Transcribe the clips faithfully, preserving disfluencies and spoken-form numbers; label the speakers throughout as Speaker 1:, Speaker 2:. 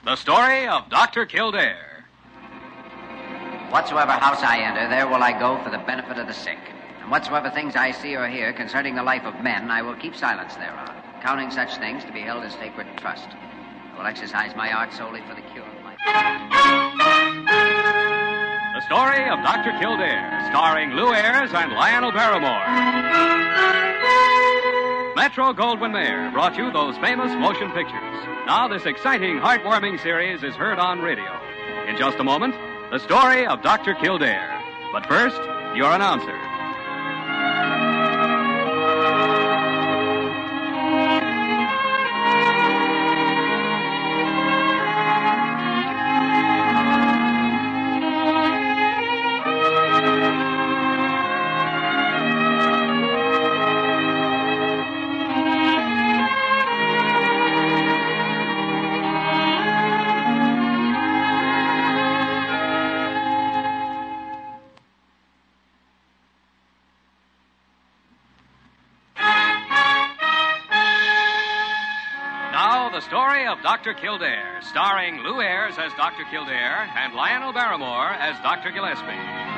Speaker 1: The story of Doctor Kildare.
Speaker 2: Whatsoever house I enter, there will I go for the benefit of the sick. And whatsoever things I see or hear concerning the life of men, I will keep silence thereon, counting such things to be held as sacred trust. I will exercise my art solely for the cure of my...
Speaker 1: The story of Doctor Kildare, starring Lou Ayres and Lionel Barrymore. Metro-Goldwyn-Mayer brought you those famous motion pictures. Now this exciting, heartwarming series is heard on radio. In just a moment, the story of Doctor Kildare. But first, your announcer. The story of Doctor Kildare, starring Lou Ayres as Doctor Kildare and Lionel Barrymore as Doctor Gillespie.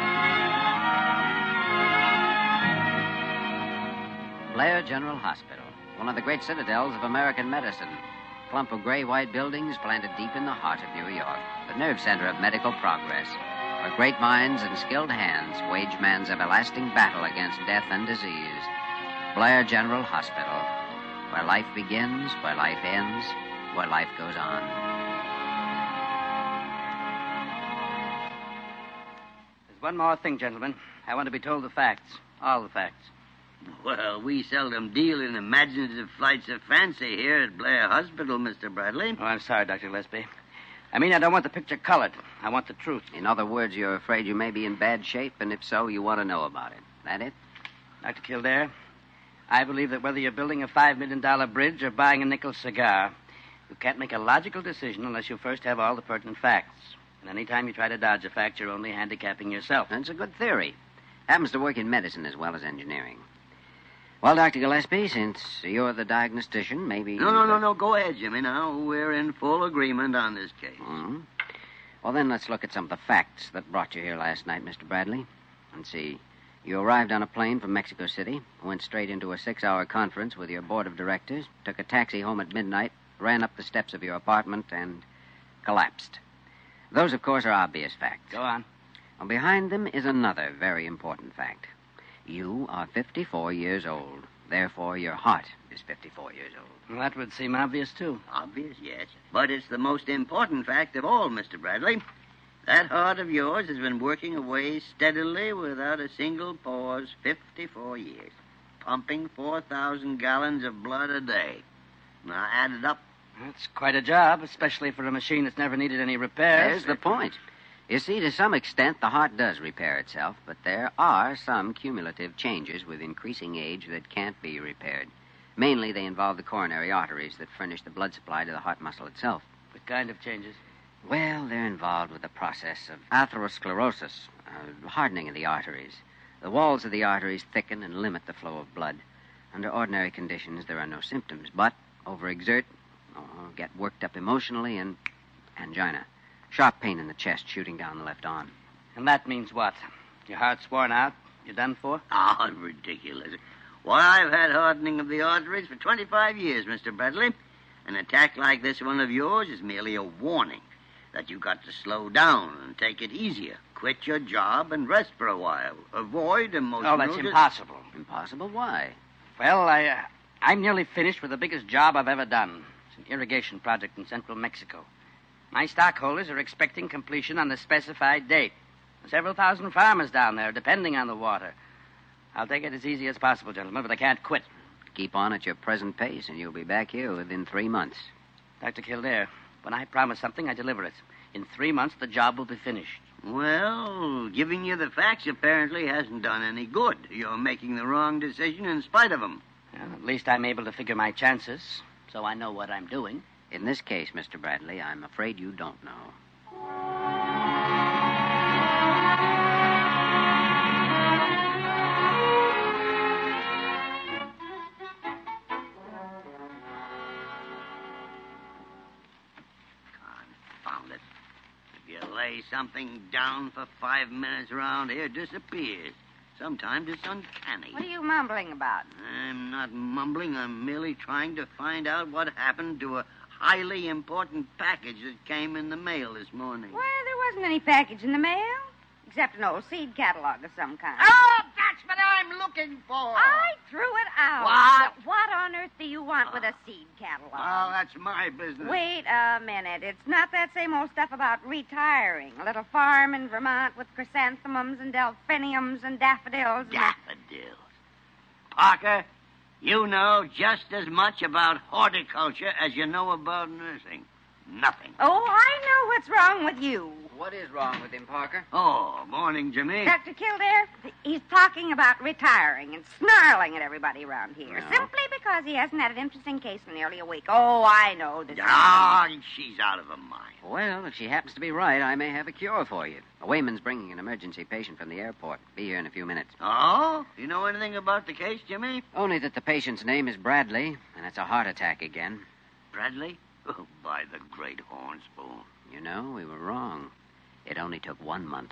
Speaker 2: Blair General Hospital, one of the great citadels of American medicine. A clump of gray-white buildings planted deep in the heart of New York, the nerve center of medical progress, where great minds and skilled hands wage man's everlasting battle against death and disease. Blair General Hospital. Where life begins, where life ends, where life goes on.
Speaker 3: There's one more thing, gentlemen. I want to be told the facts. All the facts.
Speaker 4: Well, we seldom deal in imaginative flights of fancy here at Blair Hospital, Mister Bradley.
Speaker 3: Oh, I'm sorry, Doctor Gillespie. I mean, I don't want the picture colored. I want the truth.
Speaker 2: In other words, you're afraid you may be in bad shape, and if so, you want to know about it. That it?
Speaker 3: Doctor Kildare, I believe that whether you're building a five million dollars bridge or buying a nickel cigar, you can't make a logical decision unless you first have all the pertinent facts. And any time you try to dodge a fact, you're only handicapping yourself.
Speaker 2: That's a good theory. Happens to work in medicine as well as engineering. Well, Doctor Gillespie, since you're the diagnostician, maybe...
Speaker 4: No, no, no, no. Go ahead, Jimmy, now. We're in full agreement on this case.
Speaker 2: Mm-hmm. Well, then let's look at some of the facts that brought you here last night, Mister Bradley. And see... You arrived on a plane from Mexico City, went straight into a six-hour conference with your board of directors, took a taxi home at midnight, ran up the steps of your apartment, and collapsed. Those, of course, are obvious facts.
Speaker 3: Go on.
Speaker 2: Well, behind them is another very important fact. You are fifty-four years old. Therefore, your heart is fifty-four years old.
Speaker 3: Well, that would seem obvious, too.
Speaker 4: Obvious, yes. But it's the most important fact of all, Mister Bradley. That heart of yours has been working away steadily without a single pause fifty-four years, pumping four thousand gallons of blood a day. Now, add it up.
Speaker 3: That's quite a job, especially for a machine that's never needed any repairs.
Speaker 2: There's the point. You see, to some extent, the heart does repair itself, but there are some cumulative changes with increasing age that can't be repaired. Mainly, they involve the coronary arteries that furnish the blood supply to the heart muscle itself.
Speaker 3: What kind of changes?
Speaker 2: Well, they're involved with the process of atherosclerosis, uh, hardening of the arteries. The walls of the arteries thicken and limit the flow of blood. Under ordinary conditions, there are no symptoms, but overexert, or get worked up emotionally, and angina. Sharp pain in the chest shooting down the left arm.
Speaker 3: And that means what? Your heart's worn out? You're done for?
Speaker 4: Oh, ridiculous. Why, I've had hardening of the arteries for twenty-five years, Mister Bradley. An attack like this one of yours is merely a warning that you've got to slow down and take it easier. Quit your job and rest for a while. Avoid emotional...
Speaker 3: Oh, that's impossible.
Speaker 2: Impossible? Why?
Speaker 3: Well, I, uh, I'm nearly finished with the biggest job I've ever done. It's an irrigation project in central Mexico. My stockholders are expecting completion on the specified date. Several thousand farmers down there depending on the water. I'll take it as easy as possible, gentlemen, but I can't quit.
Speaker 2: Keep on at your present pace, and you'll be back here within three months.
Speaker 3: Doctor Kildare, when I promise something, I deliver it. In three months, the job will be finished.
Speaker 4: Well, giving you the facts apparently hasn't done any good. You're making the wrong decision in spite of them.
Speaker 3: Well, at least I'm able to figure my chances, so I know what I'm doing.
Speaker 2: In this case, Mister Bradley, I'm afraid you don't know.
Speaker 4: you lay something down for five minutes around here, it disappears. Sometimes it's uncanny.
Speaker 5: What are you mumbling about?
Speaker 4: I'm not mumbling. I'm merely trying to find out what happened to a highly important package that came in the mail this morning.
Speaker 5: Well, there wasn't any package in the mail, except an old seed catalog of some kind.
Speaker 4: Oh, that's what I'm looking for.
Speaker 5: I threw it out.
Speaker 4: What?
Speaker 5: But what on earth do you want with a seed catalog?
Speaker 4: Well, that's my business.
Speaker 5: Wait a minute. It's not that same old stuff about retiring. A little farm in Vermont with chrysanthemums and delphiniums and daffodils. And
Speaker 4: Daffodils. Parker, you know just as much about horticulture as you know about nursing. Nothing.
Speaker 5: Oh, I know what's wrong with you.
Speaker 2: What is wrong with him, Parker?
Speaker 4: Oh, morning, Jimmy.
Speaker 5: Doctor Kildare, he's talking about retiring and snarling at everybody around here.
Speaker 2: No.
Speaker 5: Simply because he hasn't had an interesting case in nearly a week. Oh, I know. This
Speaker 4: Ah, she's out of her mind.
Speaker 2: Well, if she happens to be right, I may have a cure for you. A wayman's bringing an emergency patient from the airport. Be here in a few minutes.
Speaker 4: Oh? You know anything about the case, Jimmy?
Speaker 2: Only that the patient's name is Bradley, and it's a heart attack again.
Speaker 4: Bradley? Oh, by the great horn spoon.
Speaker 2: You know, we were wrong. It only took one month.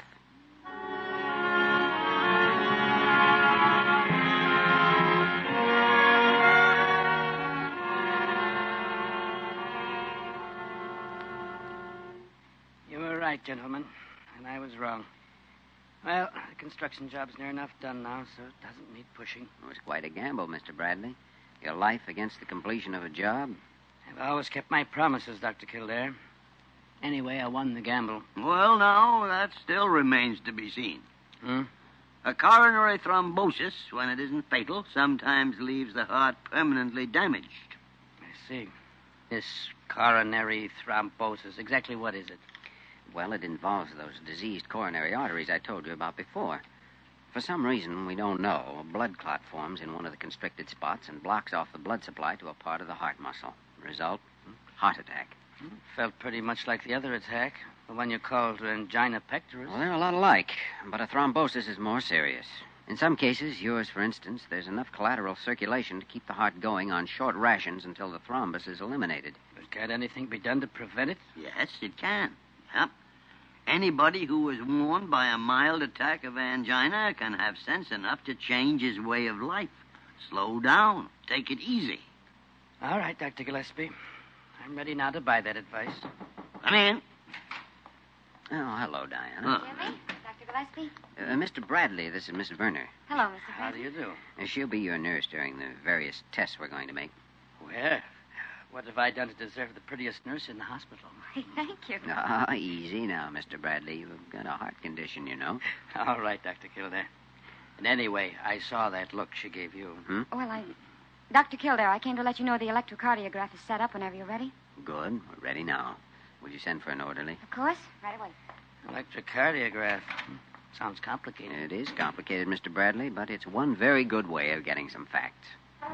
Speaker 3: You were right, gentlemen, and I was wrong. Well, the construction job's near enough done now, so it doesn't need pushing.
Speaker 2: It was quite a gamble, Mister Bradley. Your life against the completion of a job.
Speaker 3: I've always kept my promises, Doctor Kildare. Anyway, I won the gamble.
Speaker 4: Well, now, that still remains to be seen.
Speaker 3: Hmm?
Speaker 4: A coronary thrombosis, when it isn't fatal, sometimes leaves the heart permanently damaged.
Speaker 3: I see. This coronary thrombosis, exactly what is it?
Speaker 2: Well, it involves those diseased coronary arteries I told you about before. For some reason we don't know, a blood clot forms in one of the constricted spots and blocks off the blood supply to a part of the heart muscle. Result, heart attack.
Speaker 3: Felt pretty much like the other attack, the one you called angina pectoris.
Speaker 2: Well, they're a lot alike, but a thrombosis is more serious. In some cases, yours, for instance, there's enough collateral circulation to keep the heart going on short rations until the thrombus is eliminated.
Speaker 3: But can't anything be done to prevent it?
Speaker 4: Yes, it can. Yep. Anybody who is warned by a mild attack of angina can have sense enough to change his way of life. Slow down. Take it easy.
Speaker 3: All right, Doctor Gillespie. I'm ready now to buy that advice.
Speaker 4: Come in.
Speaker 2: Oh, hello, Diana.
Speaker 4: Huh.
Speaker 5: Jimmy? Doctor Gillespie?
Speaker 2: Uh, Mister Bradley, this is Miss Werner.
Speaker 5: Hello, Mister
Speaker 3: How do you do?
Speaker 2: Uh, she'll be your nurse during the various tests we're going to make.
Speaker 3: Well, what have I done to deserve the prettiest nurse in the hospital?
Speaker 5: Thank you.
Speaker 2: Ah, easy now, Mister Bradley. You've got a heart condition, you know.
Speaker 3: All right, Doctor Kildare. And anyway, I saw that look she gave you.
Speaker 2: Hmm?
Speaker 6: Well, I... Doctor Kildare, I came to let you know the electrocardiograph is set up whenever you're ready.
Speaker 2: Good. We're ready now. Will you send for an orderly?
Speaker 6: Of course. Right away.
Speaker 3: Electrocardiograph. Hmm. Sounds complicated.
Speaker 2: It is complicated, Mister Bradley, but it's one very good way of getting some facts.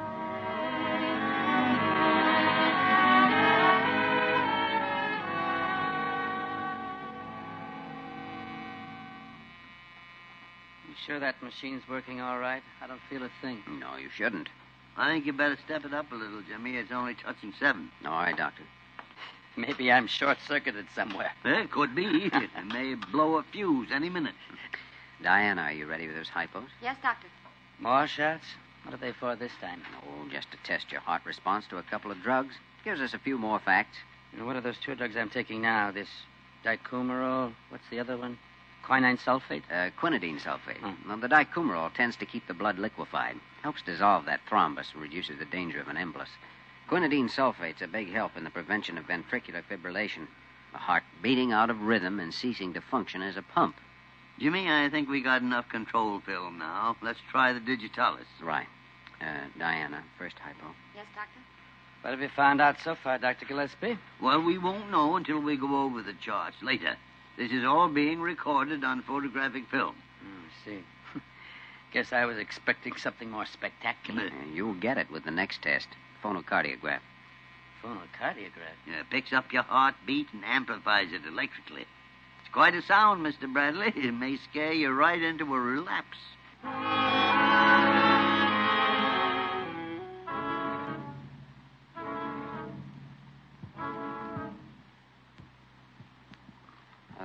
Speaker 3: You sure that machine's working all right? I don't feel a thing.
Speaker 2: No, you shouldn't.
Speaker 4: I think you better step it up a little, Jimmy. It's only touching seven.
Speaker 2: All right, Doctor.
Speaker 3: Maybe I'm short-circuited somewhere.
Speaker 4: It could be. It may blow a fuse any minute.
Speaker 2: Diana, are you ready with those hypos?
Speaker 6: Yes, Doctor.
Speaker 3: More shots? What are they for this time?
Speaker 2: Oh, just to test your heart response to a couple of drugs. Gives us a few more facts.
Speaker 3: And what are those two drugs I'm taking now? This dicumarol, what's the other one? Quinine sulfate?
Speaker 2: Uh, quinidine sulfate.
Speaker 3: Hmm.
Speaker 2: Well, the dicumarol tends to keep the blood liquefied. Helps dissolve that thrombus and reduces the danger of an embolus. Quinidine sulfate's a big help in the prevention of ventricular fibrillation. The heart beating out of rhythm and ceasing to function as a pump.
Speaker 4: Jimmy, I think we got enough control film now. Let's try the digitalis.
Speaker 2: Right. Uh, Diana, first hypo.
Speaker 6: Yes, Doctor?
Speaker 3: What have you found out so far, Doctor Gillespie?
Speaker 4: Well, we won't know until we go over the charts later. This is all being recorded on photographic film.
Speaker 3: Hmm, I see. Guess I was expecting something more spectacular.
Speaker 2: Uh, you'll get it with the next test. Phonocardiograph.
Speaker 3: Phonocardiograph?
Speaker 4: Yeah, picks up your heartbeat and amplifies it electrically. It's quite a sound, Mister Bradley. It may scare you right into a relapse.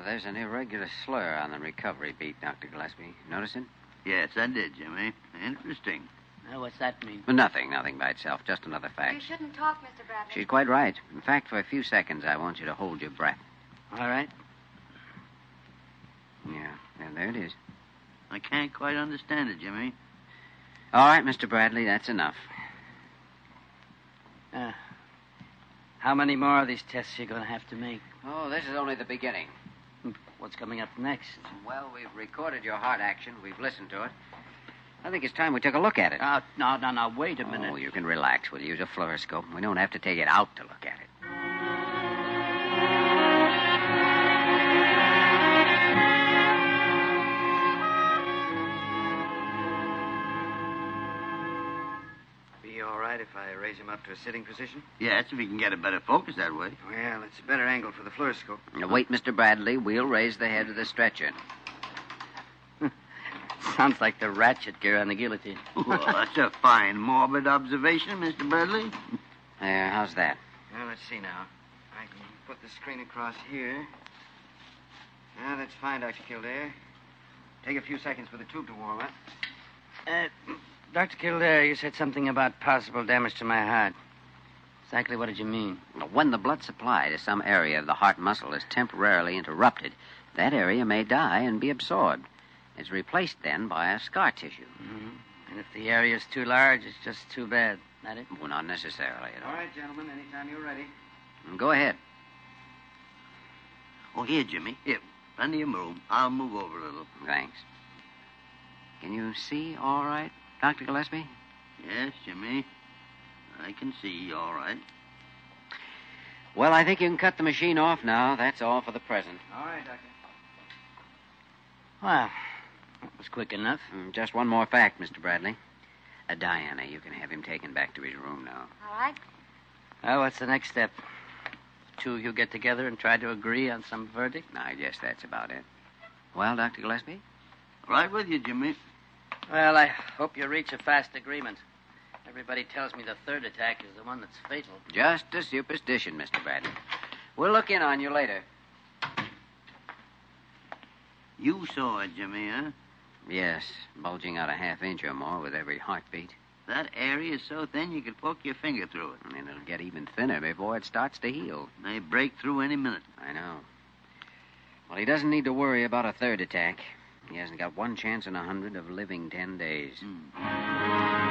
Speaker 2: there's an irregular slur on the recovery beat, Doctor Gillespie. Notice it?
Speaker 4: Yes, I did, Jimmy. Interesting.
Speaker 3: Now, what's that mean?
Speaker 2: But nothing, nothing by itself. Just another fact.
Speaker 6: You shouldn't talk, Mister Bradley.
Speaker 2: She's quite right. In fact, for a few seconds, I want you to hold your breath.
Speaker 3: All right.
Speaker 2: Yeah, yeah, there it is.
Speaker 4: I can't quite understand it, Jimmy.
Speaker 2: All right, Mister Bradley, that's enough.
Speaker 3: Uh, how many more of these tests are you going to have to make?
Speaker 2: Oh, this is only the beginning.
Speaker 3: What's coming up next?
Speaker 2: Well, we've recorded your heart action. We've listened to it. I think it's time we took a look at it.
Speaker 3: Oh, no, no, no, wait a minute.
Speaker 2: Oh, you can relax. We'll use a fluoroscope. We don't have to take it out to look at it.
Speaker 7: Be all right if I raise him up to a sitting position?
Speaker 4: Yes, if you can get a better focus that way.
Speaker 7: Well, it's a better angle for the fluoroscope.
Speaker 2: Now, wait, Mister Bradley. We'll raise the head of the stretcher.
Speaker 3: Sounds like the ratchet gear on the guillotine.
Speaker 4: Well, that's a fine morbid observation, Mister Bradley.
Speaker 2: There, how's that?
Speaker 7: Now, let's see now. I can put the screen across here. Now, that's fine, Doctor Kildare. Take a few seconds for the tube to warm up.
Speaker 3: Uh, Doctor Kildare, you said something about possible damage to my heart. Exactly what did you mean?
Speaker 2: When the blood supply to some area of the heart muscle is temporarily interrupted, that area may die and be absorbed. It's replaced then by a scar tissue.
Speaker 3: Mm-hmm. And if the area's too large, it's just too bad. That it?
Speaker 2: Well, not necessarily at all.
Speaker 7: All right, gentlemen, anytime you're ready.
Speaker 2: Go ahead.
Speaker 4: Oh, here, Jimmy. Here, plenty of room. I'll move over a little.
Speaker 2: Thanks. Can you see all right, Doctor Gillespie?
Speaker 4: Yes, Jimmy. I can see all right.
Speaker 2: Well, I think you can cut the machine off now. That's all for the present.
Speaker 7: All right, Doctor.
Speaker 3: Well, that was quick enough.
Speaker 2: Mm, Just one more fact, Mister Bradley. Uh, Diana, you can have him taken back to his room now.
Speaker 6: All right.
Speaker 3: Well, what's the next step? The two of you get together and try to agree on some verdict?
Speaker 2: I guess that's about it. Well, Doctor Gillespie?
Speaker 4: Right with you, Jimmy.
Speaker 3: Well, I hope you reach a fast agreement. Everybody tells me the third attack is the one that's fatal.
Speaker 2: Just a superstition, Mister Bradley. We'll look in on you later.
Speaker 4: You saw it, Jimmy, huh?
Speaker 2: Yes, bulging out a half inch or more with every heartbeat.
Speaker 4: That area is so thin you could poke your finger through it.
Speaker 2: And it'll get even thinner before it starts to heal.
Speaker 4: May break through any minute.
Speaker 2: I know. Well, he doesn't need to worry about a third attack. He hasn't got one chance in a hundred of living ten days.
Speaker 4: Hmm.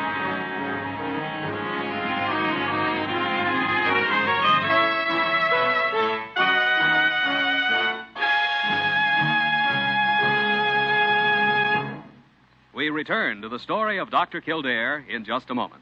Speaker 1: We return to the story of Doctor Kildare in just a moment.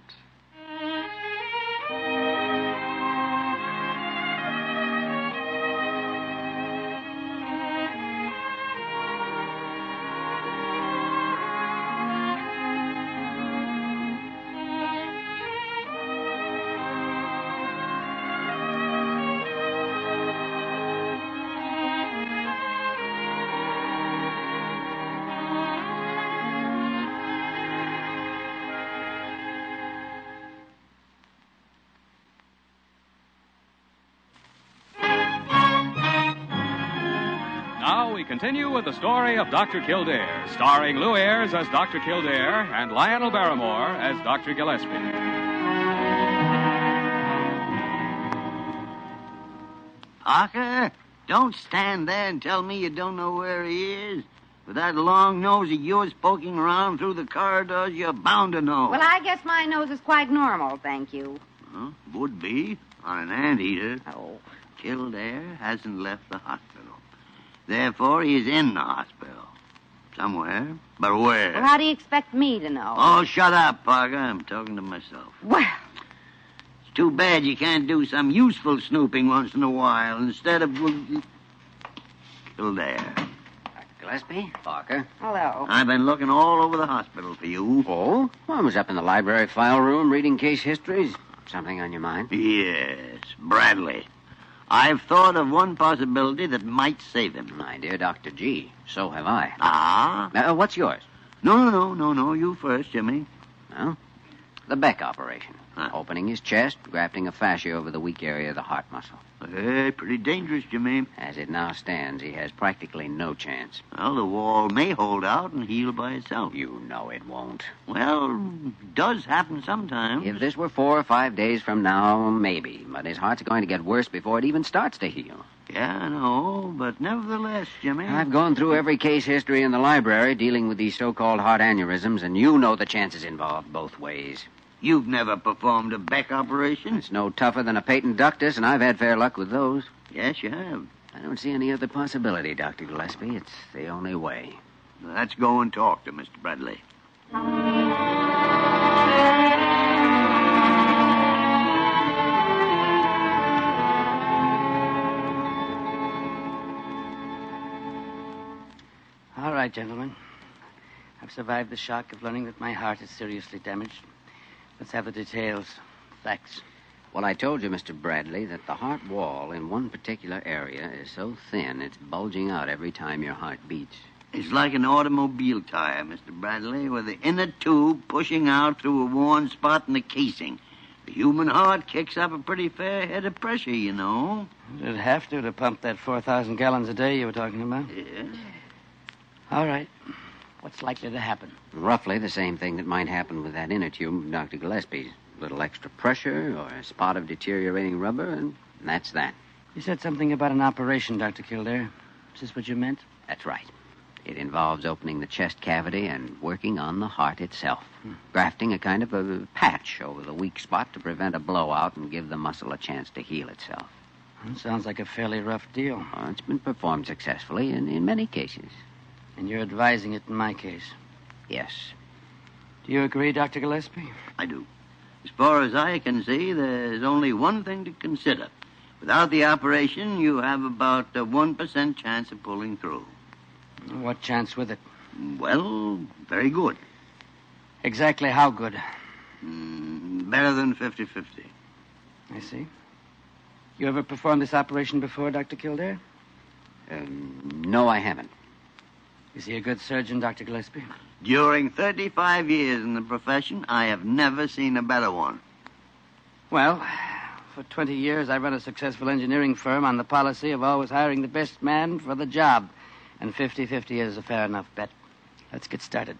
Speaker 1: Now we continue with the story of Doctor Kildare, starring Lou Ayres as Doctor Kildare and Lionel Barrymore as Doctor Gillespie.
Speaker 4: Parker, don't stand there and tell me you don't know where he is. With that long nose of yours poking around through the corridors, you're bound to know.
Speaker 5: Well, I guess my nose is quite normal, thank you.
Speaker 4: Huh? Would be on an anteater.
Speaker 5: Oh.
Speaker 4: Kildare hasn't left the hospital. Therefore, he's in the hospital. Somewhere. But where?
Speaker 5: Well, how do you expect me to know?
Speaker 4: Oh, shut up, Parker. I'm talking to myself.
Speaker 5: Well,
Speaker 4: It's too bad you can't do some useful snooping once in a while instead of... Kildare.
Speaker 2: Doctor Gillespie? Parker?
Speaker 5: hello.
Speaker 4: I've been looking all over the hospital for you.
Speaker 2: Oh? Well, I was up in the library file room reading case histories. Something on your mind?
Speaker 4: Yes, Bradley. I've thought of one possibility that might save him.
Speaker 2: My dear Doctor G, so have I.
Speaker 4: Ah?
Speaker 2: Uh, what's yours?
Speaker 4: No, no, no, no, no. You first, Jimmy.
Speaker 2: Well, The Beck operation.
Speaker 4: Huh.
Speaker 2: Opening his chest, grafting a fascia over the weak area of the heart muscle.
Speaker 4: Hey, pretty dangerous, Jimmy.
Speaker 2: As it now stands, he has practically no chance.
Speaker 4: Well, the wall may hold out and heal by itself.
Speaker 2: You know it won't.
Speaker 4: Well, it does happen sometimes.
Speaker 2: If this were four or five days from now, maybe. But his heart's going to get worse before it even starts to heal.
Speaker 4: Yeah, I know, but nevertheless, Jimmy...
Speaker 2: I've gone through every case history in the library dealing with these so-called heart aneurysms, and you know the chances involved both ways.
Speaker 4: You've never performed a Beck operation?
Speaker 2: It's no tougher than a patent ductus, and I've had fair luck with those.
Speaker 4: Yes, you have.
Speaker 2: I don't see any other possibility, Doctor Gillespie. It's the only way.
Speaker 4: Let's go and talk to Mister Bradley.
Speaker 3: All right, gentlemen. I've survived the shock of learning that my heart is seriously damaged. Let's have the details. Facts.
Speaker 2: Well, I told you, Mister Bradley, that the heart wall in one particular area is so thin it's bulging out every time your heart beats.
Speaker 4: It's like an automobile tire, Mister Bradley, with the inner tube pushing out through a worn spot in the casing. The human heart kicks up a pretty fair head of pressure, you know.
Speaker 3: It'd have to to pump that four thousand gallons a day you were talking about.
Speaker 4: Yeah.
Speaker 3: All right. What's likely to happen?
Speaker 2: Roughly the same thing that might happen with that inner tube of Doctor Gillespie's. A little extra pressure or a spot of deteriorating rubber, and that's that.
Speaker 3: You said something about an operation, Doctor Kildare. Is this what you meant?
Speaker 2: That's right. It involves opening the chest cavity and working on the heart itself. Hmm. Grafting a kind of a patch over the weak spot to prevent a blowout and give the muscle a chance to heal itself.
Speaker 3: That sounds like a fairly rough deal.
Speaker 2: Well, it's been performed successfully in, in many cases.
Speaker 3: And you're advising it in my case?
Speaker 2: Yes.
Speaker 3: Do you agree, Doctor Gillespie?
Speaker 4: I do. As far as I can see, there's only one thing to consider. Without the operation, you have about a one percent chance of pulling through.
Speaker 3: What chance with it?
Speaker 4: Well, very good.
Speaker 3: Exactly how good?
Speaker 4: Mm, better than fifty-fifty.
Speaker 3: I see. You ever performed this operation before, Doctor Kildare?
Speaker 2: Um, no, I haven't.
Speaker 3: Is he a good surgeon, Doctor Gillespie?
Speaker 4: During thirty-five years in the profession, I have never seen a better one.
Speaker 3: Well, for twenty years, I run a successful engineering firm on the policy of always hiring the best man for the job. And fifty-fifty is a fair enough bet. Let's get started.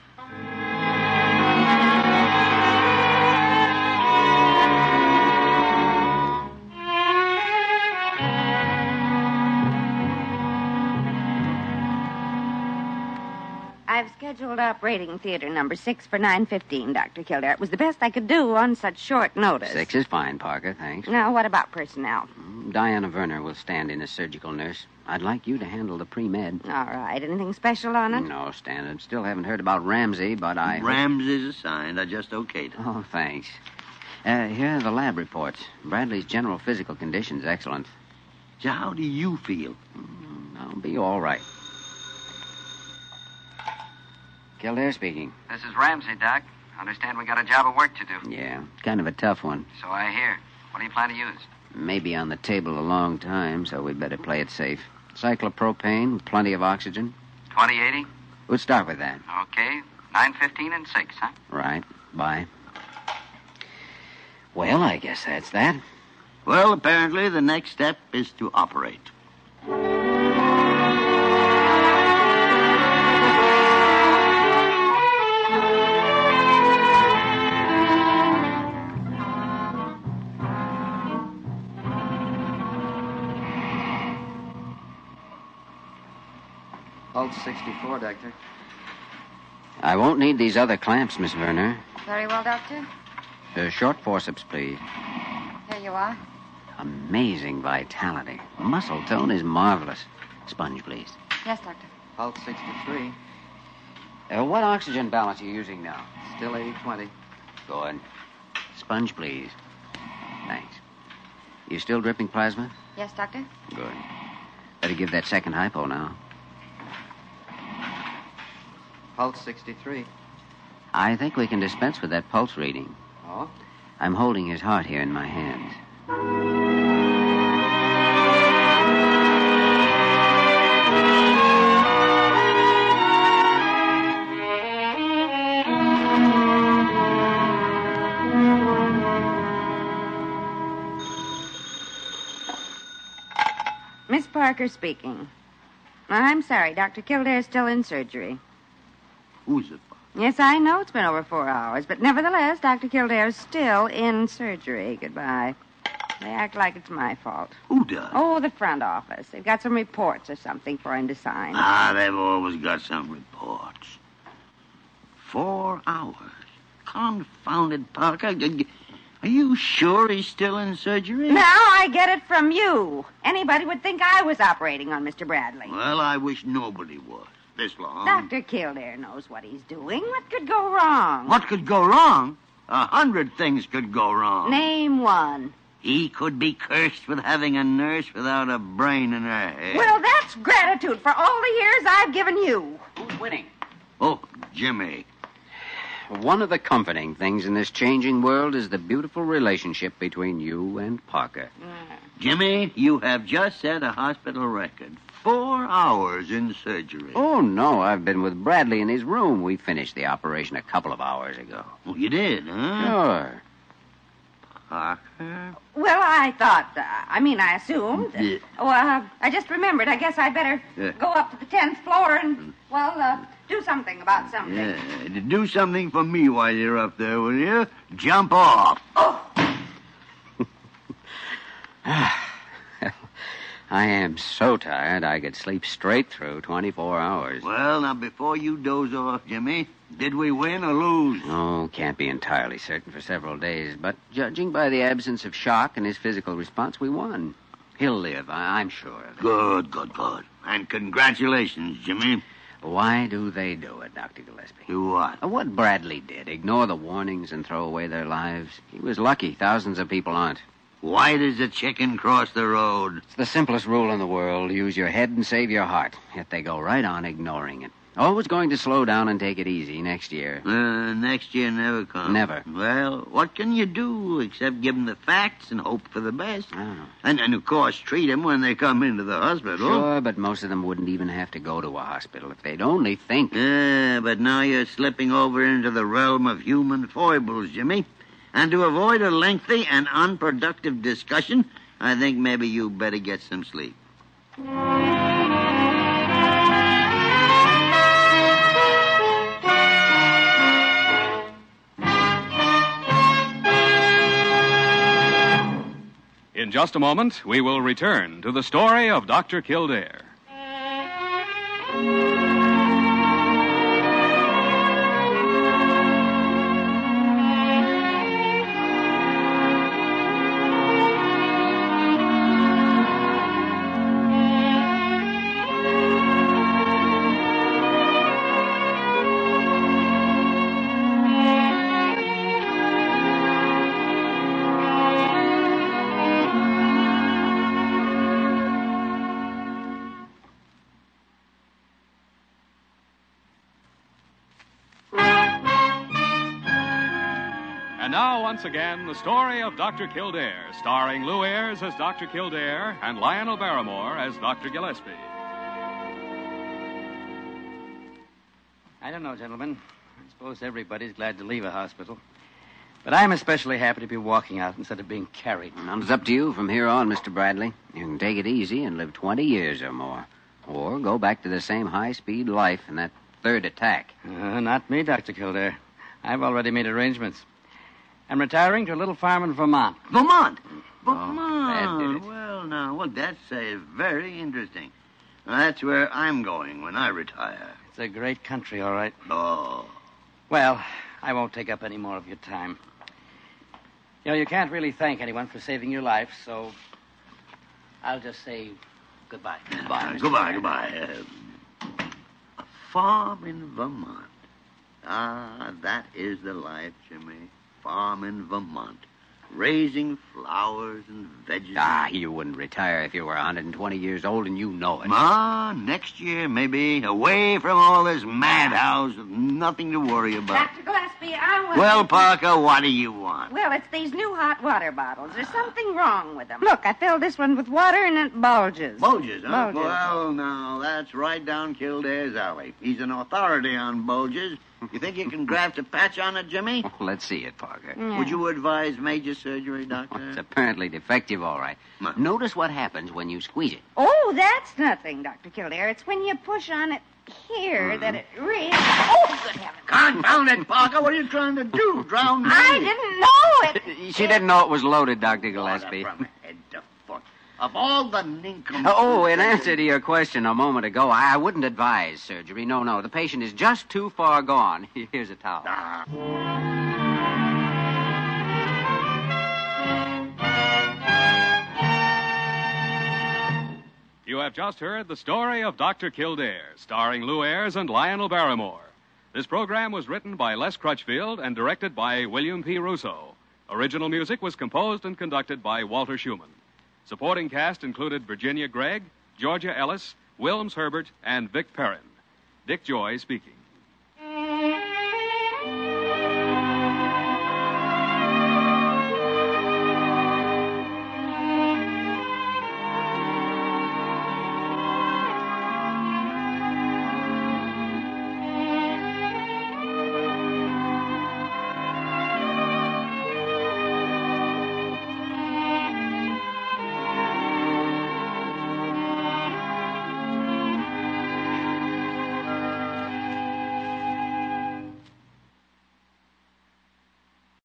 Speaker 5: I've scheduled operating theater number six for nine fifteen, Doctor Kildare. It was the best I could do on such short notice.
Speaker 2: Six is fine, Parker, thanks.
Speaker 5: Now, what about personnel?
Speaker 2: Diana Werner will stand in as surgical nurse. I'd like you to handle the pre-med.
Speaker 5: All right. Anything special on it?
Speaker 2: No, standard. Still haven't heard about Ramsey, but I...
Speaker 4: Ramsey's assigned. I just okayed it.
Speaker 2: Oh, thanks. Uh, here are the lab reports. Bradley's general physical condition's excellent.
Speaker 4: So how do you feel?
Speaker 2: Mm, I'll be all right. Kildare speaking.
Speaker 7: This is Ramsey, Doc. Understand we got a job of work to do.
Speaker 2: Yeah, kind of a tough one.
Speaker 7: So I hear. What do you plan to use?
Speaker 2: Maybe on the table a long time, so we better play it safe. Cyclopropane, plenty of oxygen.
Speaker 7: twenty eighty?
Speaker 2: We'll start with that.
Speaker 7: Okay. nine fifteen and six, huh?
Speaker 2: Right. Bye. Well, I guess that's that.
Speaker 4: Well, apparently the next step is to operate.
Speaker 7: Pulse sixty-four, Doctor.
Speaker 2: I won't need these other clamps, Miss Werner.
Speaker 6: Very well, Doctor.
Speaker 2: Uh, short forceps, please.
Speaker 6: Here you are.
Speaker 2: Amazing vitality. Muscle tone is marvelous. Sponge, please.
Speaker 6: Yes, Doctor.
Speaker 7: Pulse sixty-three.
Speaker 2: Uh, what oxygen balance are you using now?
Speaker 7: Still eighty twenty.
Speaker 2: Good. Sponge, please. Thanks. You still dripping plasma?
Speaker 6: Yes, Doctor.
Speaker 2: Good. Better give that second hypo now.
Speaker 7: Pulse sixty-three.
Speaker 2: I think we can dispense with that pulse reading.
Speaker 7: Oh?
Speaker 2: I'm holding his heart here in my hands.
Speaker 5: Miss Parker speaking. I'm sorry, Doctor Kildare's still in surgery.
Speaker 4: Who's it?
Speaker 5: Yes, I know it's been over four hours, but nevertheless, Doctor Kildare's still in surgery. Goodbye. They act like it's my fault.
Speaker 4: Who does?
Speaker 5: Oh, the front office. They've got some reports or something for him to sign.
Speaker 4: Ah, they've always got some reports. Four hours. Confounded Parker. Are you sure he's still in surgery?
Speaker 5: Now I get it from you. Anybody would think I was operating on Mister Bradley.
Speaker 4: Well, I wish nobody was. This long.
Speaker 5: Doctor Kildare knows what he's doing. What could go wrong?
Speaker 4: What could go wrong? A hundred things could go wrong.
Speaker 5: Name one.
Speaker 4: He could be cursed with having a nurse without a brain in her head.
Speaker 5: Well, that's gratitude for all the years I've given you.
Speaker 3: Who's winning?
Speaker 4: Oh, Jimmy.
Speaker 2: One of the comforting things in this changing world is the beautiful relationship between you and Parker.
Speaker 4: Jimmy, you have just set a hospital record. Four hours in surgery.
Speaker 2: Oh, no, I've been with Bradley in his room. We finished the operation a couple of hours ago.
Speaker 4: Oh, you did, huh?
Speaker 2: Sure.
Speaker 4: Parker?
Speaker 5: Well, I thought, uh, I mean, I assumed.
Speaker 4: Yeah.
Speaker 5: Oh, uh, I just remembered. I guess I'd better
Speaker 4: Yeah.
Speaker 5: go up to the tenth floor and, well, uh, do something about something.
Speaker 4: Yeah, do something for me while you're up there, will you? Jump off.
Speaker 5: Oh,
Speaker 2: I am so tired I could sleep straight through twenty-four hours.
Speaker 4: Well, now, before you doze off, Jimmy, did we win or lose?
Speaker 2: Oh, can't be entirely certain for several days, but judging by the absence of shock and his physical response, we won. He'll live, I- I'm sure of it.
Speaker 4: Good, good, good. And congratulations, Jimmy.
Speaker 2: Why do they do it, Doctor Gillespie?
Speaker 4: Do what?
Speaker 2: Uh, What Bradley did, ignore the warnings and throw away their lives. He was lucky. Thousands of people aren't.
Speaker 4: Why does the chicken cross the road?
Speaker 2: It's the simplest rule in the world. Use your head and save your heart. Yet they go right on ignoring it. Always going to slow down and take it easy next year.
Speaker 4: Uh, next year never comes.
Speaker 2: Never.
Speaker 4: Well, what can you do except give them the facts and hope for the best?
Speaker 2: I don't know.
Speaker 4: And, and of course, treat them when they come into the hospital.
Speaker 2: Sure, but most of them wouldn't even have to go to a hospital if they'd only think.
Speaker 4: Yeah, but now you're slipping over into the realm of human foibles, Jimmy. And to avoid a lengthy and unproductive discussion, I think maybe you better get some sleep.
Speaker 1: In just a moment, we will return to the story of Doctor Kildare. And now, once again, the story of Doctor Kildare, starring Lou Ayres as Doctor Kildare and Lionel Barrymore as Doctor Gillespie.
Speaker 3: I don't know, gentlemen. I suppose everybody's glad to leave a hospital. But I'm especially happy to be walking out instead of being carried.
Speaker 2: Well, it's up to you from here on, Mister Bradley. You can take it easy and live twenty years or more. Or go back to the same high-speed life in that third attack.
Speaker 3: Uh, not me, Doctor Kildare. I've already made arrangements. I'm retiring to a little farm in Vermont.
Speaker 4: Vermont?
Speaker 2: Oh,
Speaker 4: Vermont.
Speaker 2: that did it.
Speaker 4: Well, now, well, that's uh, very interesting. Well, that's where I'm going when I retire.
Speaker 3: It's a great country, all right.
Speaker 4: Oh.
Speaker 3: Well, I won't take up any more of your time. You know, you can't really thank anyone for saving your life, so I'll just say goodbye.
Speaker 4: Goodbye. Uh, goodbye, goodbye. Uh, a farm in Vermont. Ah, that is the life, Jimmy. Farm in Vermont. Raising flowers and vegetables.
Speaker 2: Ah, you wouldn't retire if you were one hundred twenty years old, and you know it.
Speaker 4: Ma, next year, maybe, away from all this madhouse with nothing to worry about.
Speaker 5: Doctor Gillespie. Gillespie, I was...
Speaker 4: Well, Parker, what do you want?
Speaker 5: Well, it's these new hot water bottles. There's something wrong with them. Look, I filled this one with water and it bulges.
Speaker 4: Bulges, huh?
Speaker 5: Bulges.
Speaker 4: Well, no, that's right down Kildare's alley. He's an authority on bulges. You think you can graft a patch on it, Jimmy?
Speaker 2: Oh, let's see it, Parker.
Speaker 5: Yeah.
Speaker 4: Would you advise major surgery, Doctor?
Speaker 2: It's apparently defective, all right.
Speaker 4: No.
Speaker 2: Notice what happens when you squeeze it.
Speaker 5: Oh, that's nothing, Doctor Kildare. It's when you push on it here
Speaker 4: Mm-hmm.
Speaker 5: that it really... Oh, good heavens.
Speaker 4: Confound it, Parker. What are you trying to do? Drown me?
Speaker 5: I didn't know it.
Speaker 2: She didn't know it was loaded, Doctor
Speaker 4: Water
Speaker 2: Gillespie.
Speaker 4: from head to foot. Of all the nincompoop...
Speaker 2: Oh, in answer to your question a moment ago, I wouldn't advise surgery. No, no. The patient is just too far gone. Here's a towel.
Speaker 4: Ah.
Speaker 1: You have just heard the story of Doctor Kildare, starring Lou Ayres and Lionel Barrymore. This program was written by Les Crutchfield and directed by William P. Russo. Original music was composed and conducted by Walter Schumann. Supporting cast included Virginia Gregg, Georgia Ellis, Wilms Herbert, and Vic Perrin. Dick Joy speaking.